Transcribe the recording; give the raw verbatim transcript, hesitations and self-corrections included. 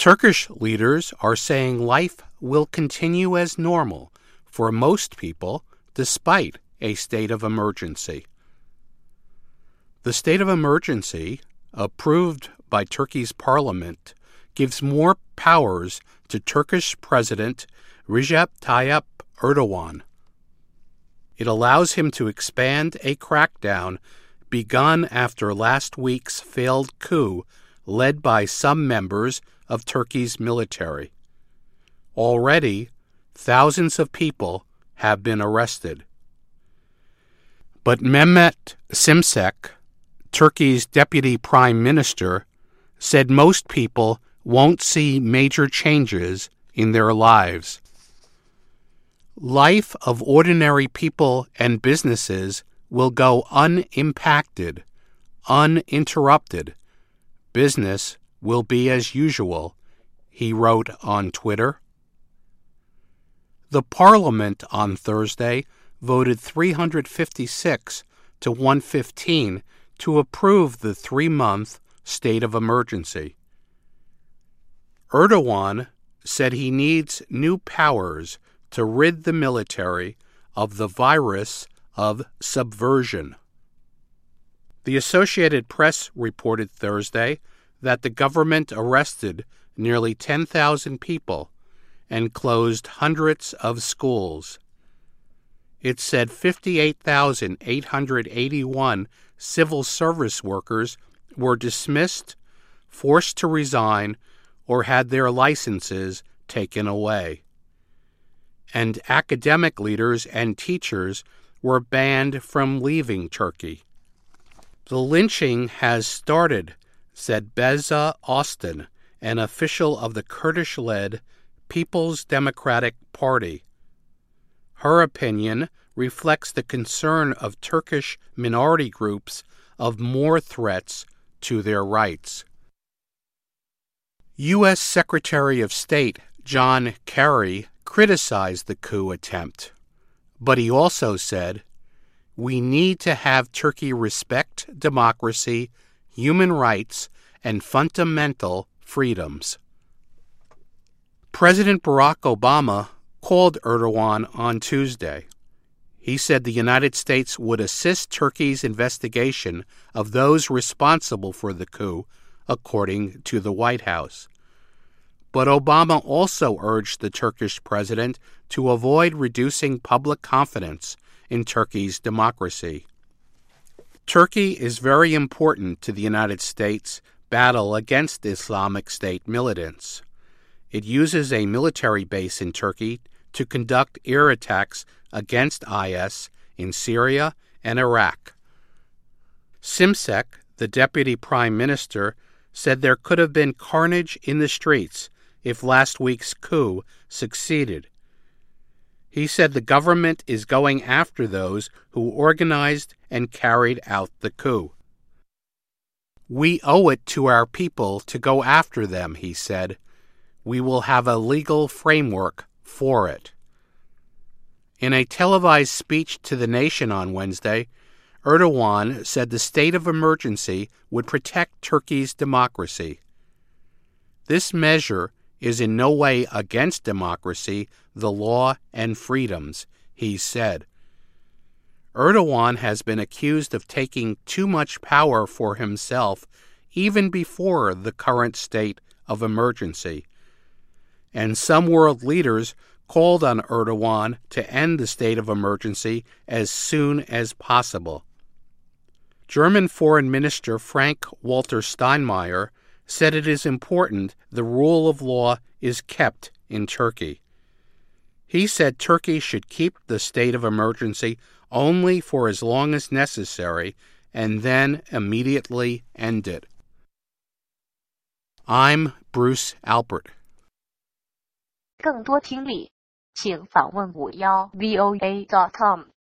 Turkish leaders are saying life will continue as normal for most people despite a state of emergency. The state of emergency, approved by Turkey's parliament, gives more powers to Turkish President Recep Tayyip Erdogan. It allows him to expand a crackdown begun after last week's failed coup led by some members of Turkey's military. Already, thousands of people have been arrested. But Mehmet Şimşek, Turkey's deputy prime minister, said most people won't see major changes in their lives. Life of ordinary people and businesses will go unimpacted, uninterrupted. Business will be as usual, he wrote on Twitter. The parliament on Thursday voted three hundred fifty-six to one hundred fifteen to approve the three-month state of emergency. Erdogan said he needs new powers to rid the military of the virus of subversion. The Associated Press reported Thursday that the government arrested nearly ten thousand people and closed hundreds of schools. It said fifty-eight thousand eight hundred eighty-one civil service workers were dismissed, forced to resign, or had their licenses taken away. And academic leaders and teachers were banned from leaving Turkey. The lynching has started, said Beza Austin, an official of the Kurdish-led People's Democratic Party. Her opinion reflects the concern of Turkish minority groups of more threats to their rights. U S Secretary of State John Kerry criticized the coup attempt, but he also said, "We need to have Turkey respect democracy, human rights, and fundamental freedoms." President Barack Obama called Erdogan on Tuesday. He said the United States would assist Turkey's investigation of those responsible for the coup, according to the White House. But Obama also urged the Turkish president to avoid reducing public confidence in Turkey's democracy. Turkey is very important to the United States' battle against Islamic State militants. It uses a military base in Turkey to conduct air attacks against I S in Syria and Iraq. Şimşek, the deputy prime minister, said there could have been carnage in the streets if last week's coup succeeded. He said the government is going after those who organized and carried out the coup. "We owe it to our people to go after them," he said. "We will have a legal framework for it." In a televised speech to the nation on Wednesday, Erdogan said the state of emergency would protect Turkey's democracy. This measure is in no way against democracy, the law, and freedoms, he said. Erdogan has been accused of taking too much power for himself even before the current state of emergency. And some world leaders called on Erdogan to end the state of emergency as soon as possible. German Foreign Minister Frank-Walter Steinmeier said it is important the rule of law is kept in Turkey. He said Turkey should keep the state of emergency only for as long as necessary and then immediately end it. I'm Bruce Alpert. 更多听力，请访问五幺 V O A dot com。